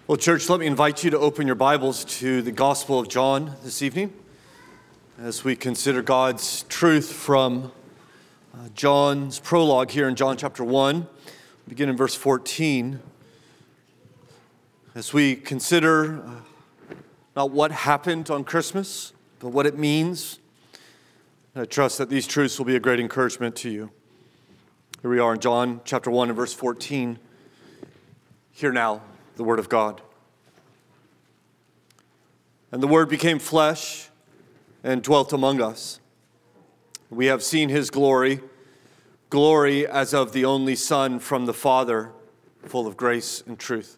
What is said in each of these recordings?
Well, church, let me invite you to open your Bibles to the Gospel of John this evening as we consider God's truth from John's prologue here in John chapter 1, begin in verse 14. As we consider not what happened on Christmas, but what it means, I trust that these truths will be a great encouragement to you. Here we are in John chapter 1 and verse 14. Hear now the word of God. And the Word became flesh and dwelt among us. We have seen his glory, glory as of the only Son from the Father, full of grace and truth.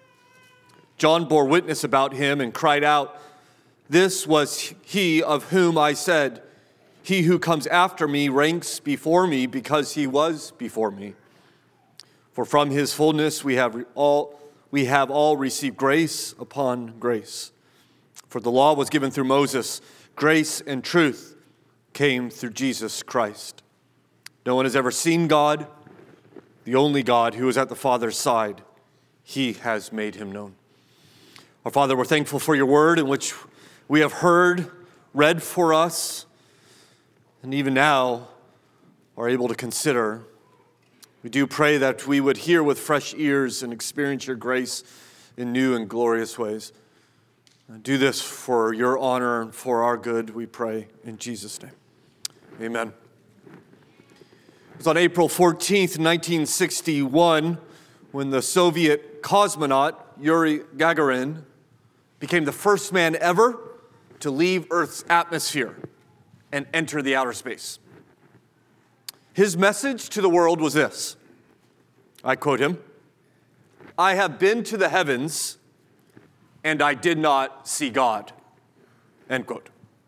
John bore witness about him and cried out, "This was he of whom I said, 'He who comes after me ranks before me because he was before me.' For from his fullness we have all received grace upon grace. For the law was given through Moses, grace and truth came through Jesus Christ. No one has ever seen God, the only God who is at the Father's side. He has made him known." Our Father, we're thankful for your word in which we have heard, read for us, and even now are able to consider. We do pray that we would hear with fresh ears and experience your grace in new and glorious ways. Do this for your honor and for our good, we pray in Jesus' name. Amen. It was on April 14th, 1961, when the Soviet cosmonaut Yuri Gagarin became the first man ever to leave Earth's atmosphere and enter the outer space. His message to the world was this. I quote him, "I have been to the heavens and I did not see God." End quote.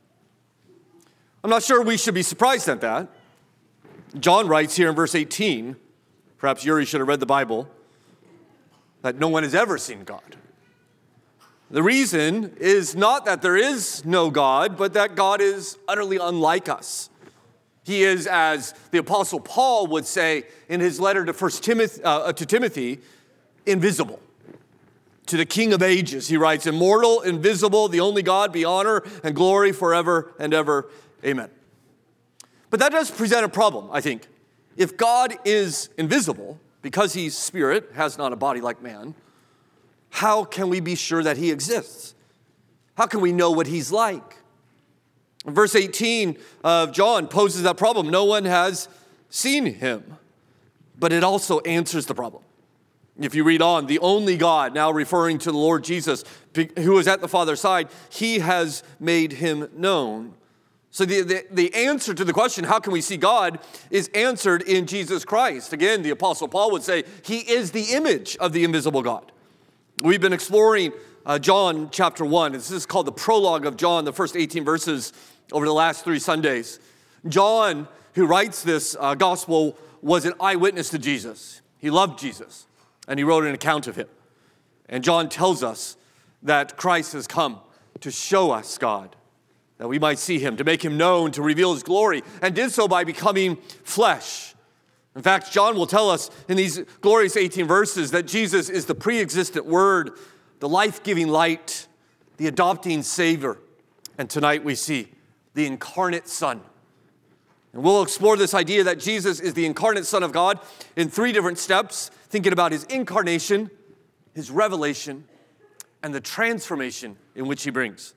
I'm not sure we should be surprised at that. John writes here in verse 18, perhaps Yuri should have read the Bible, that no one has ever seen God. The reason is not that there is no God, but that God is utterly unlike us. He is, as the Apostle Paul would say in his letter to Timothy, invisible. To the King of ages, he writes, "Immortal, invisible, the only God, be honor and glory forever and ever. Amen." But that does present a problem, I think. If God is invisible, because he's spirit, has not a body like man, how can we be sure that he exists? How can we know what he's like? Verse 18 of John poses that problem. No one has seen him, but it also answers the problem. If you read on, the only God, now referring to the Lord Jesus, who is at the Father's side, he has made him known. So the answer to the question, how can we see God, is answered in Jesus Christ. Again, the Apostle Paul would say, he is the image of the invisible God. We've been exploring John chapter 1. This is called the prologue of John, the first 18 verses over the last 3 Sundays. John, who writes this gospel, was an eyewitness to Jesus. He loved Jesus, and he wrote an account of him. And John tells us that Christ has come to show us God, that we might see him, to make him known, to reveal his glory, and did so by becoming flesh. In fact, John will tell us in these glorious 18 verses that Jesus is the pre-existent Word, the life-giving light, the adopting Savior. And tonight we see the incarnate Son. And we'll explore this idea that Jesus is the incarnate Son of God in 3 different steps, thinking about his incarnation, his revelation, and the transformation in which he brings.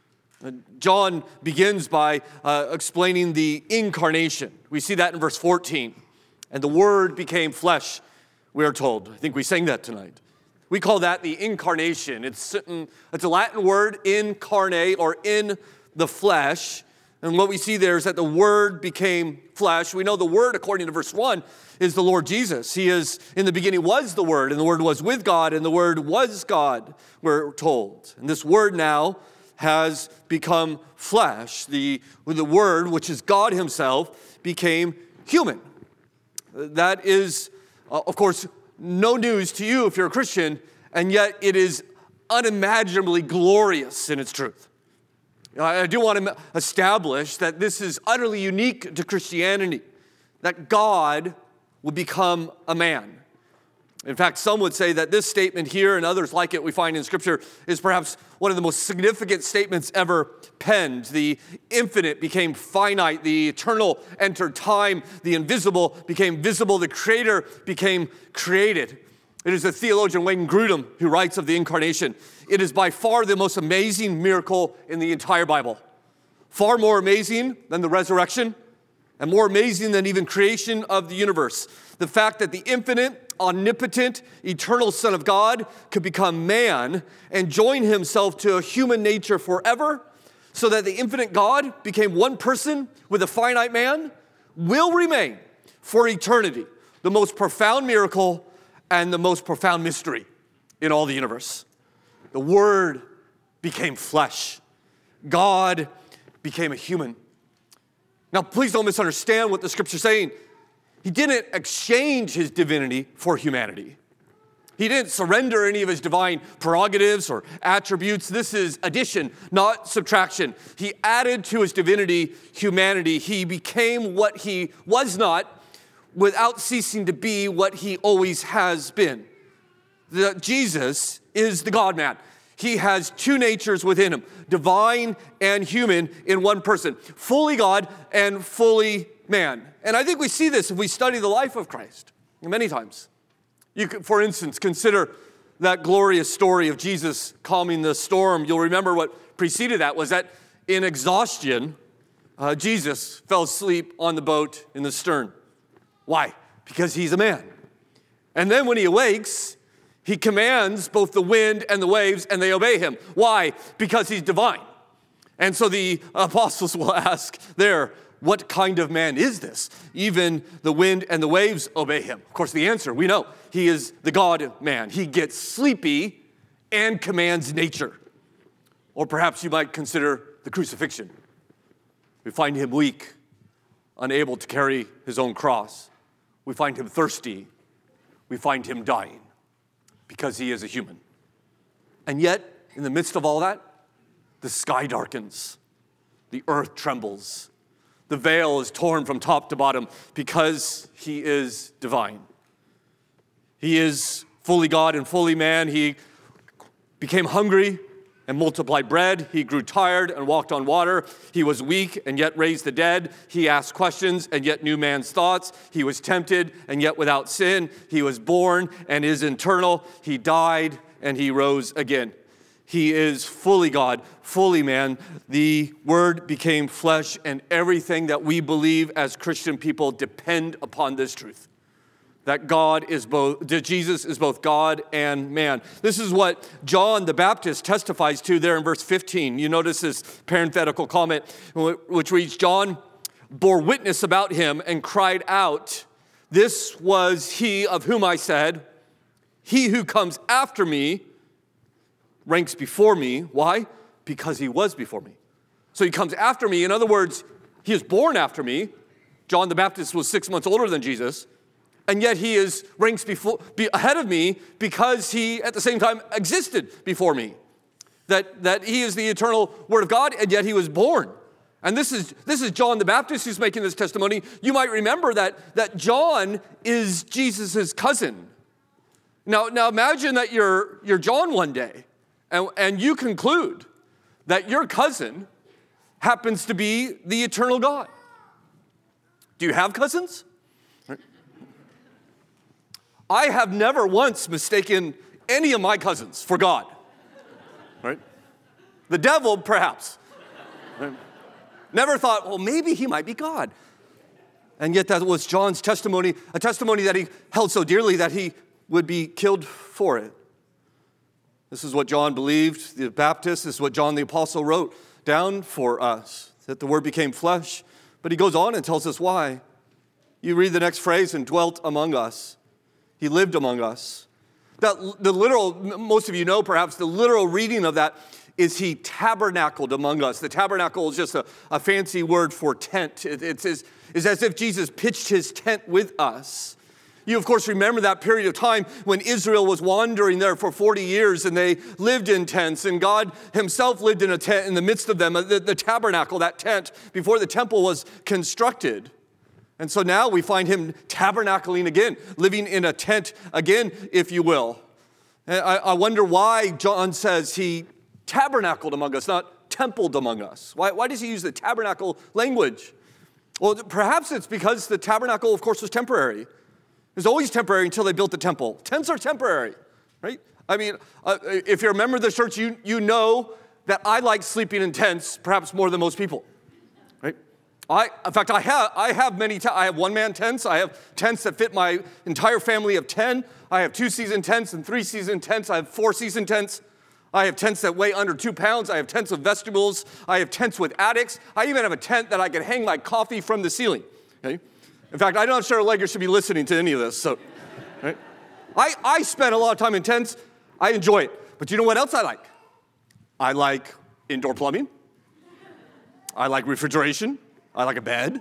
John begins by explaining the incarnation. We see that in verse 14. And the Word became flesh, we are told. I think we sang that tonight. We call that the incarnation. It's a Latin word, incarnate, or in the flesh. And what we see there is that the Word became flesh. We know the Word, according to verse 1, is the Lord Jesus. He is, in the beginning was the Word, and the Word was with God, and the Word was God, we're told. And this Word now has become flesh. The Word, which is God himself, became human. That is, of course, no news to you if you're a Christian, and yet it is unimaginably glorious in its truth. I do want to establish that this is utterly unique to Christianity, that God would become a man. In fact, some would say that this statement here and others like it we find in Scripture is perhaps one of the most significant statements ever penned. The infinite became finite. The eternal entered time. The invisible became visible. The creator became created. It is the theologian Wayne Grudem who writes of the incarnation. It is by far the most amazing miracle in the entire Bible. Far more amazing than the resurrection and more amazing than even creation of the universe. The fact that the infinite, omnipotent, eternal Son of God could become man and join himself to a human nature forever, so that the infinite God became one person with a finite man, will remain for eternity the most profound miracle and the most profound mystery in all the universe. The Word became flesh. God became a human. Now, please don't misunderstand what the Scripture's saying. He didn't exchange his divinity for humanity. He didn't surrender any of his divine prerogatives or attributes. This is addition, not subtraction. He added to his divinity humanity. He became what he was not without ceasing to be what he always has been. Jesus is the God-man. He has two natures within him, divine and human in one person, fully God and fully man. And I think we see this if we study the life of Christ many times. You could, for instance, consider that glorious story of Jesus calming the storm. You'll remember what preceded that was that in exhaustion, Jesus fell asleep on the boat in the stern. Why? Because he's a man. And then when he awakes, he commands both the wind and the waves, and they obey him. Why? Because he's divine. And so the apostles will ask there, what kind of man is this? Even the wind and the waves obey him. Of course, the answer, we know. He is the God-man. He gets sleepy and commands nature. Or perhaps you might consider the crucifixion. We find him weak, unable to carry his own cross. We find him thirsty. We find him dying because he is a human. And yet, in the midst of all that, the sky darkens. The earth trembles. The veil is torn from top to bottom because he is divine. He is fully God and fully man. He became hungry and multiplied bread. He grew tired and walked on water. He was weak and yet raised the dead. He asked questions and yet knew man's thoughts. He was tempted and yet without sin. He was born and is eternal. He died and he rose again. He is fully God, fully man. The Word became flesh, and everything that we believe as Christian people depend upon this truth. That Jesus is both God and man. This is what John the Baptist testifies to there in verse 15. You notice this parenthetical comment, which reads, John bore witness about him and cried out, "This was he of whom I said, he who comes after me ranks before me." Why? Because he was before me. So he comes after me. In other words, he is born after me. John the Baptist was 6 months older than Jesus. And yet he ranks ahead of me because he, at the same time, existed before me. That he is the eternal Word of God, and yet he was born. And this is John the Baptist who's making this testimony. You might remember that John is Jesus' cousin. Now imagine that you're John one day, and you conclude that your cousin happens to be the eternal God. Do you have cousins? I have never once mistaken any of my cousins for God. Right? The devil, perhaps. Right? Never thought, well, maybe he might be God. And yet that was John's testimony, a testimony that he held so dearly that he would be killed for it. This is what John believed, the Baptist. This is what John the Apostle wrote down for us, that the Word became flesh. But he goes on and tells us why. You read the next phrase, and dwelt among us. He lived among us. The literal, most of you know perhaps, the literal reading of that is he tabernacled among us. The tabernacle is just a fancy word for tent. It's as if Jesus pitched his tent with us. You, of course, remember that period of time when Israel was wandering there for 40 years and they lived in tents, and God himself lived in a tent in the midst of them, the tabernacle, that tent, before the temple was constructed. And so now we find him tabernacling again, living in a tent again, if you will. And I wonder why John says he tabernacled among us, not templed among us. Why does he use the tabernacle language? Well, perhaps it's because the tabernacle, of course, was temporary. It was always temporary until they built the temple. Tents are temporary, right? I mean, if you're a member of the church, you know that I like sleeping in tents perhaps more than most people, right? In fact, I have many tents. I have one-man tents. I have tents that fit my entire family of 10. I have 2-season tents and 3-season tents. I have 4-season tents. I have tents that weigh under 2 pounds. I have tents with vestibules. I have tents with attics. I even have a tent that I can hang my coffee from the ceiling. Okay? In fact, I'm not sure Legger should be listening to any of this. So, right? I spend a lot of time in tents. I enjoy it. But you know what else I like? I like indoor plumbing. I like refrigeration. I like a bed.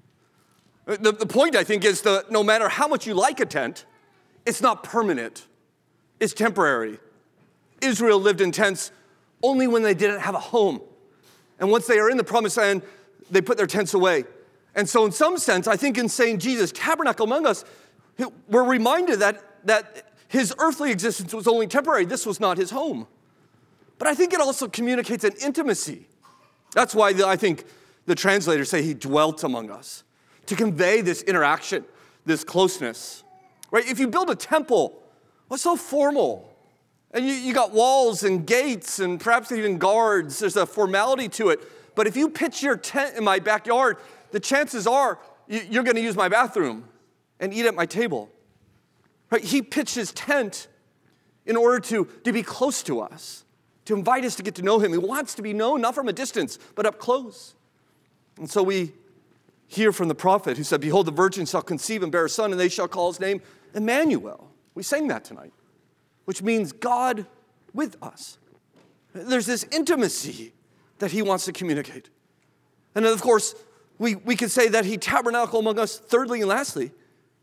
The point, I think, is that no matter how much you like a tent, it's not permanent. It's temporary. Israel lived in tents only when they didn't have a home. And once they are in the promised land, they put their tents away. And so in some sense, I think in saying Jesus tabernacle among us, we're reminded that his earthly existence was only temporary. This was not his home. But I think it also communicates an intimacy. That's why I think the translators say he dwelt among us, to convey this interaction, this closeness. Right? If you build a temple, what's so formal? And you got walls and gates and perhaps even guards. There's a formality to it. But if you pitch your tent in my backyard, the chances are you're going to use my bathroom and eat at my table. Right? He pitched his tent in order to be close to us, to invite us to get to know him. He wants to be known, not from a distance, but up close. And so we hear from the prophet who said, behold, the virgin shall conceive and bear a son, and they shall call his name Emmanuel. We sang that tonight, which means God with us. There's this intimacy that he wants to communicate. And then, of course, we could say that he tabernacled among us, thirdly and lastly,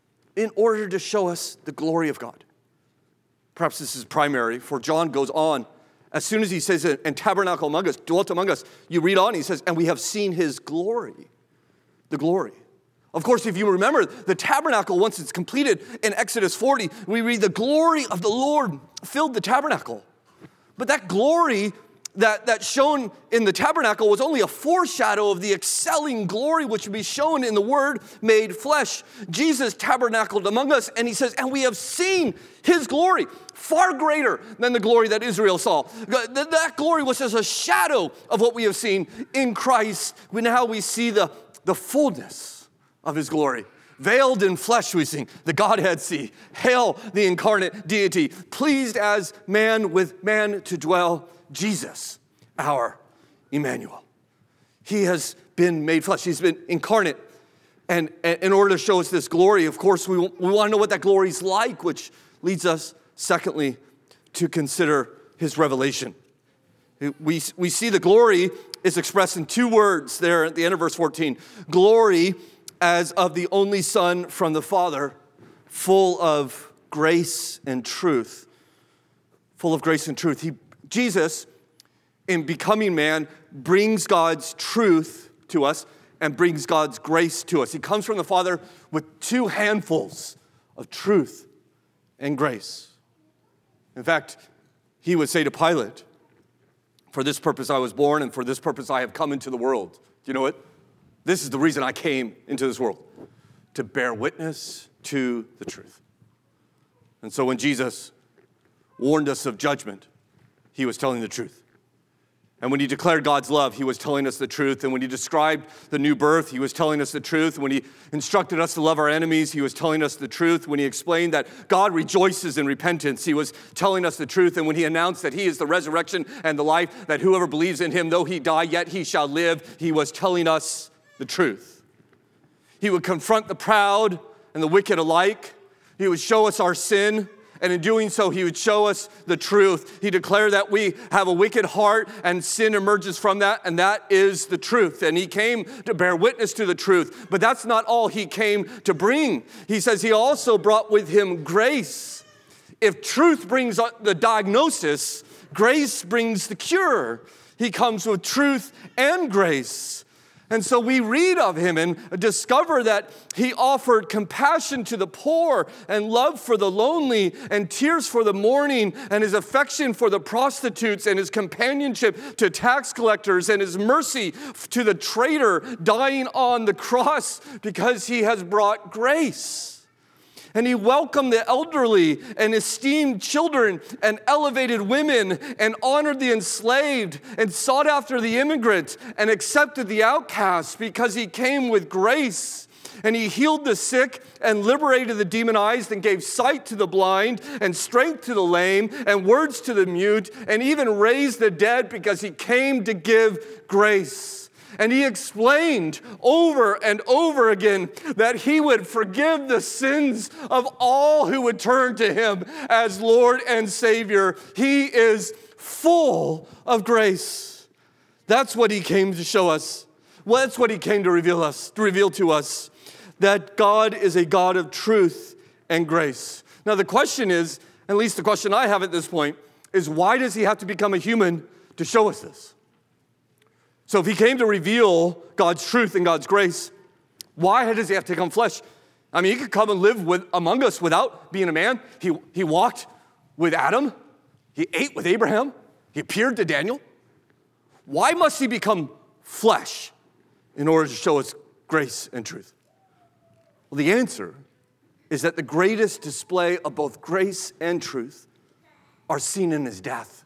in order to show us the glory of God. Perhaps this is primary, for John goes on. As soon as he says, and tabernacle among us, dwelt among us, you read on, he says, and we have seen his glory. The glory. Of course, if you remember, the tabernacle, once it's completed in Exodus 40, we read the glory of the Lord filled the tabernacle. But that glory that shone in the tabernacle was only a foreshadow of the excelling glory which would be shown in the Word made flesh. Jesus tabernacled among us, and he says, and we have seen his glory, far greater than the glory that Israel saw. That glory was just a shadow of what we have seen in Christ. Now we see the fullness of his glory. Veiled in flesh, we sing, the Godhead see. Hail the incarnate deity, pleased as man with man to dwell, Jesus, our Emmanuel. He has been made flesh. He's been incarnate. And in order to show us this glory, of course, we want to know what that glory is like, which leads us, secondly, to consider his revelation. We see the glory is expressed in 2 words there at the end of verse 14. Glory as of the only Son from the Father, full of grace and truth. Full of grace and truth. Jesus, in becoming man, brings God's truth to us and brings God's grace to us. He comes from the Father with 2 handfuls of truth and grace. In fact, he would say to Pilate, for this purpose I was born, and for this purpose I have come into the world. Do you know what? This is the reason I came into this world, to bear witness to the truth. And so when Jesus warned us of judgment, he was telling the truth. And when he declared God's love, he was telling us the truth. And when he described the new birth, he was telling us the truth. When he instructed us to love our enemies, he was telling us the truth. When he explained that God rejoices in repentance, he was telling us the truth. And when he announced that he is the resurrection and the life, that whoever believes in him, though he die, yet he shall live, he was telling us the truth. He would confront the proud and the wicked alike. He would show us our sin. And in doing so, he would show us the truth. He declared that we have a wicked heart and sin emerges from that, and that is the truth. And he came to bear witness to the truth. But that's not all he came to bring. He says he also brought with him grace. If truth brings the diagnosis, grace brings the cure. He comes with truth and grace. And so we read of him and discover that he offered compassion to the poor and love for the lonely and tears for the mourning and his affection for the prostitutes and his companionship to tax collectors and his mercy to the traitor dying on the cross because he has brought grace. And he welcomed the elderly and esteemed children and elevated women and honored the enslaved and sought after the immigrant and accepted the outcast because he came with grace. And he healed the sick and liberated the demonized and gave sight to the blind and strength to the lame and words to the mute and even raised the dead because he came to give grace. And he explained over and over again that he would forgive the sins of all who would turn to him as Lord and Savior. He is full of grace. That's what he came to show us. Well, that's what he came to reveal to us, that God is a God of truth and grace. Now the question is, at least the question I have at this point, is why does he have to become a human to show us this? So if he came to reveal God's truth and God's grace, why does he have to become flesh? I mean, he could come and live among us without being a man. He walked with Adam. He ate with Abraham. He appeared to Daniel. Why must he become flesh in order to show us grace and truth? Well, the answer is that the greatest display of both grace and truth are seen in his death.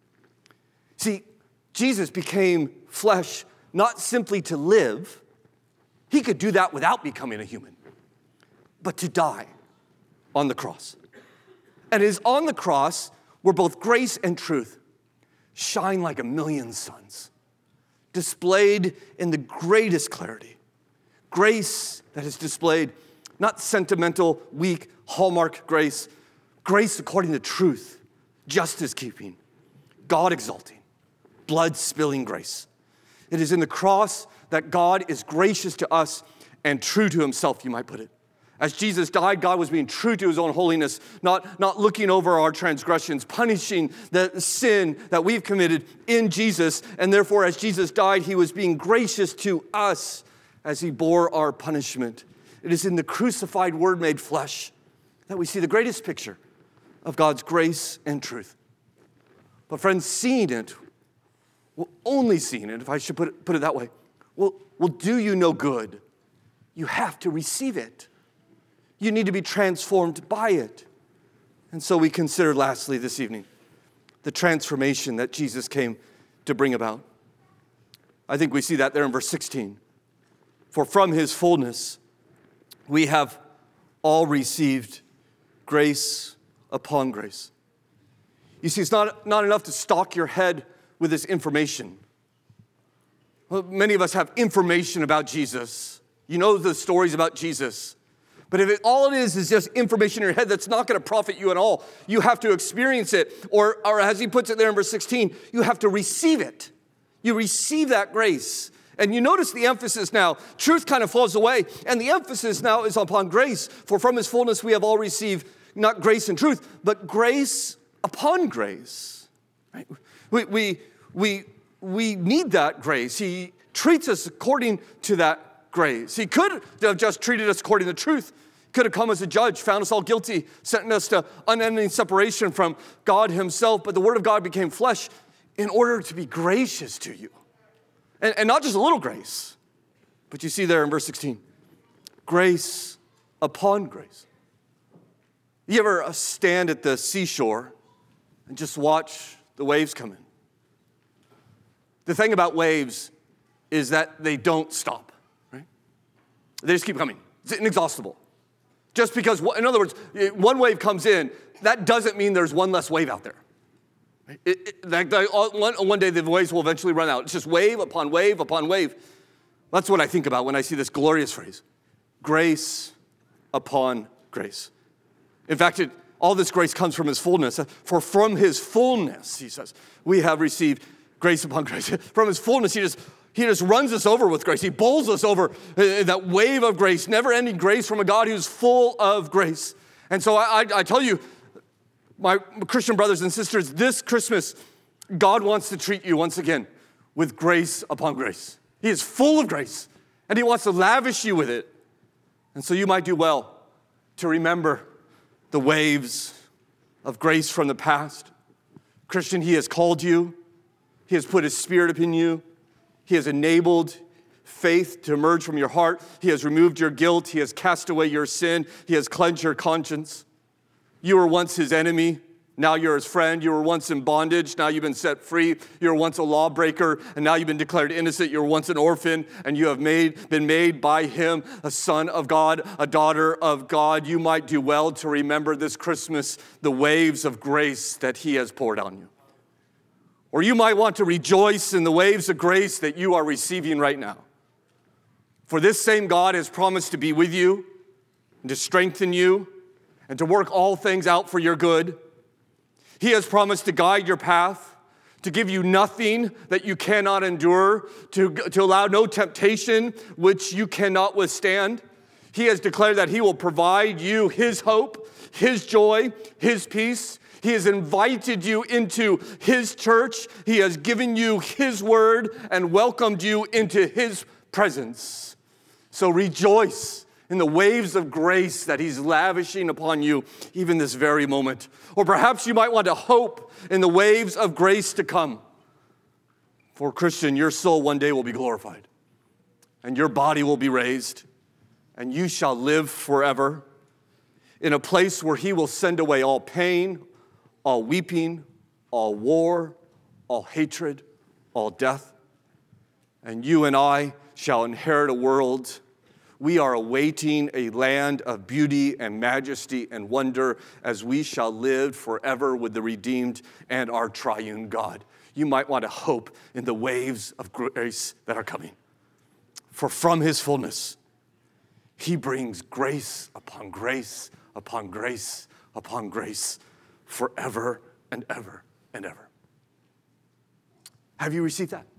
See, Jesus became flesh not simply to live. He could do that without becoming a human, but to die on the cross. And it is on the cross where both grace and truth shine like a million suns, displayed in the greatest clarity. Grace that is displayed, not sentimental, weak, hallmark grace, grace according to truth, justice keeping, God exalting, blood spilling grace. It is in the cross that God is gracious to us and true to himself, you might put it. As Jesus died, God was being true to his own holiness, not looking over our transgressions, punishing the sin that we've committed in Jesus. And therefore, as Jesus died, he was being gracious to us as he bore our punishment. It is in the crucified Word made flesh that we see the greatest picture of God's grace and truth. But friends, seeing it, well, only seeing it, if I should put it that way, will do you no good. You have to receive it. You need to be transformed by it. And so we consider lastly this evening the transformation that Jesus came to bring about. I think we see that there in verse 16. For from his fullness we have all received grace upon grace. You see, it's not enough to stock your head with this information. Well, many of us have information about Jesus. You know the stories about Jesus. But if all it is just information in your head, that's not going to profit you at all. You have to experience it. Or as he puts it there in verse 16, you have to receive it. You receive that grace. And you notice the emphasis now. Truth kind of falls away. And the emphasis now is upon grace. For from his fullness we have all received not grace and truth, but grace upon grace. Right? We need that grace. He treats us according to that grace. He could have just treated us according to truth. Could have come as a judge, found us all guilty, sentenced us to unending separation from God himself. But the Word of God became flesh in order to be gracious to you. And not just a little grace, but you see there in verse 16, grace upon grace. You ever stand at the seashore and just watch the waves come in? The thing about waves is that they don't stop, right? They just keep coming. It's inexhaustible. Just because, in other words, one wave comes in, that doesn't mean there's one less wave out there. One day the waves will eventually run out. It's just wave upon wave upon wave. That's what I think about when I see this glorious phrase, grace upon grace. In fact, all this grace comes from his fullness. For from his fullness, he says, we have received grace upon grace. From his fullness, he just runs us over with grace. He bowls us over that wave of grace, never-ending grace from a God who's full of grace. And so I tell you, my Christian brothers and sisters, this Christmas, God wants to treat you once again with grace upon grace. He is full of grace, and he wants to lavish you with it. And so you might do well to remember the waves of grace from the past. Christian, he has called you. He has put his Spirit upon you. He has enabled faith to emerge from your heart. He has removed your guilt. He has cast away your sin. He has cleansed your conscience. You were once his enemy. Now you're his friend. You were once in bondage. Now you've been set free. You were once a lawbreaker, and now you've been declared innocent. You were once an orphan, and you have been made by him a son of God, a daughter of God. You might do well to remember this Christmas the waves of grace that he has poured on you. Or you might want to rejoice in the waves of grace that you are receiving right now. For this same God has promised to be with you and to strengthen you and to work all things out for your good. He has promised to guide your path, to give you nothing that you cannot endure, to allow no temptation which you cannot withstand. He has declared that he will provide you his hope, his joy, his peace. He has invited you into his church. He has given you his word and welcomed you into his presence. So rejoice in the waves of grace that he's lavishing upon you even this very moment. Or perhaps you might want to hope in the waves of grace to come. For Christian, your soul one day will be glorified, and your body will be raised, and you shall live forever in a place where he will send away all pain, all weeping, all war, all hatred, all death. And you and I shall inherit a world. We are awaiting a land of beauty and majesty and wonder as we shall live forever with the redeemed and our triune God. You might want to hope in the waves of grace that are coming. For from his fullness, he brings grace upon grace upon grace upon grace forever and ever and ever. Have you received that?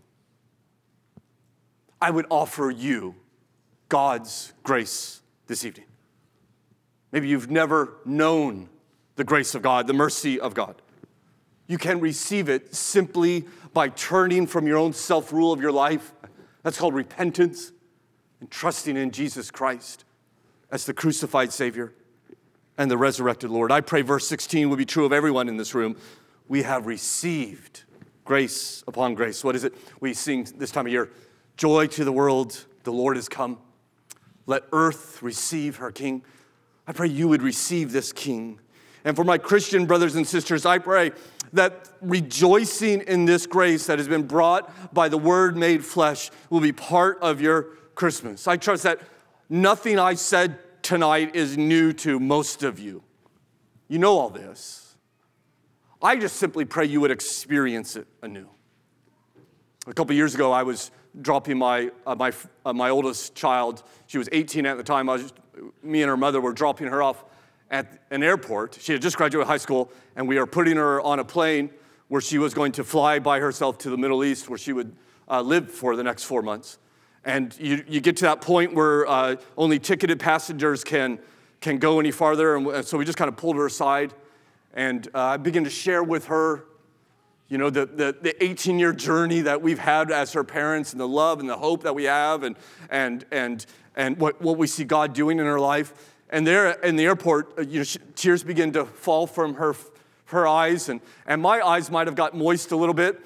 I would offer you God's grace this evening. Maybe you've never known the grace of God, the mercy of God. You can receive it simply by turning from your own self-rule of your life. That's called repentance, and trusting in Jesus Christ as the crucified Savior and the resurrected Lord. I pray verse 16 will be true of everyone in this room. We have received grace upon grace. What is it we sing this time of year? Joy to the world, the Lord has come. Let earth receive her King. I pray you would receive this King. And for my Christian brothers and sisters, I pray that rejoicing in this grace that has been brought by the Word made flesh will be part of your Christmas. I trust that nothing I said tonight is new to most of you. You know all this. I just simply pray you would experience it anew. A couple years ago, I was dropping my oldest child. She was 18 at the time. Me and her mother were dropping her off at an airport. She had just graduated high school, and we are putting her on a plane where she was going to fly by herself to the Middle East, where she would live for the next 4 months. And you get to that point where only ticketed passengers can go any farther, and so we just kind of pulled her aside, and I began to share with her, you know, the 18-year journey that we've had as her parents, and the love and the hope that we have, and what we see God doing in her life. And there in the airport, tears begin to fall from her eyes, and my eyes might have got moist a little bit.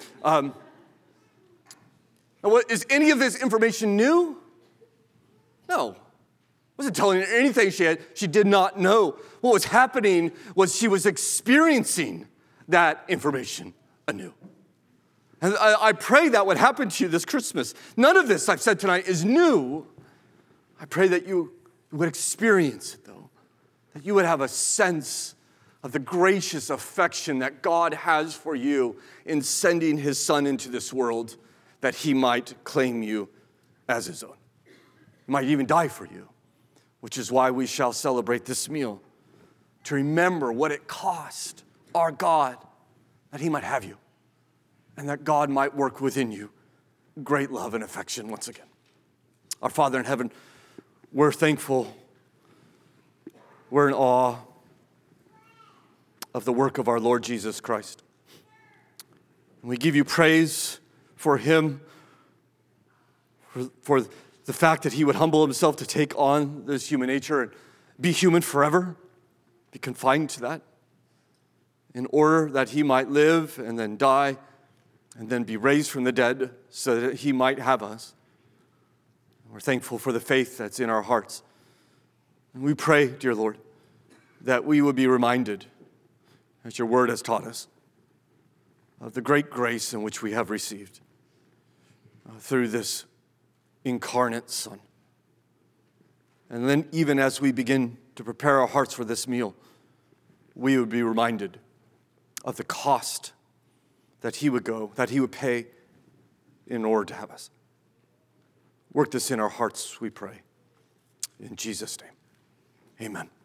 Is any of this information new? No. I wasn't telling her anything she did not know. What was happening was she was experiencing that information anew. And I pray that would happen to you this Christmas. None of this I've said tonight is new. I pray that you would experience it, though. That you would have a sense of the gracious affection that God has for you in sending his Son into this world that he might claim you as his own. He might even die for you, which is why we shall celebrate this meal, to remember what it cost our God that he might have you, and that God might work within you great love and affection once again. Our Father in heaven, we're thankful, we're in awe of the work of our Lord Jesus Christ. And we give you praise for him, for the fact that he would humble himself to take on this human nature and be human forever, be confined to that, in order that he might live and then die and then be raised from the dead so that he might have us. We're thankful for the faith that's in our hearts. And we pray, dear Lord, that we would be reminded, as your word has taught us, of the great grace in which we have received through this incarnate Son. And then even as we begin to prepare our hearts for this meal, we would be reminded of the cost that he would go, that he would pay in order to have us. Work this in our hearts, we pray. In Jesus' name, amen.